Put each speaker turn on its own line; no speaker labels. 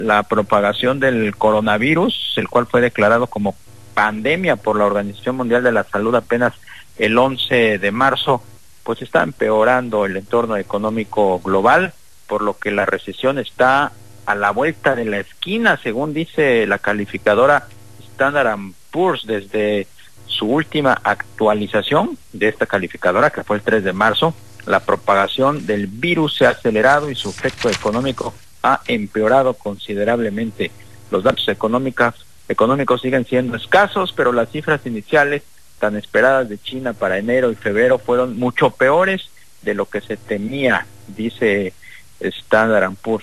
la propagación del coronavirus, el cual fue declarado como pandemia por la Organización Mundial de la Salud apenas el 11 de marzo, pues está empeorando el entorno económico global, por lo que la recesión está a la vuelta de la esquina, según dice la calificadora Standard & Poor's desde su última actualización de esta calificadora, que fue el 3 de marzo. La propagación del virus se ha acelerado y su efecto económico ha empeorado considerablemente. Los datos económicos siguen siendo escasos, pero las cifras iniciales tan esperadas de China para enero y febrero fueron mucho peores de lo que se temía, dice Standard & Poor's.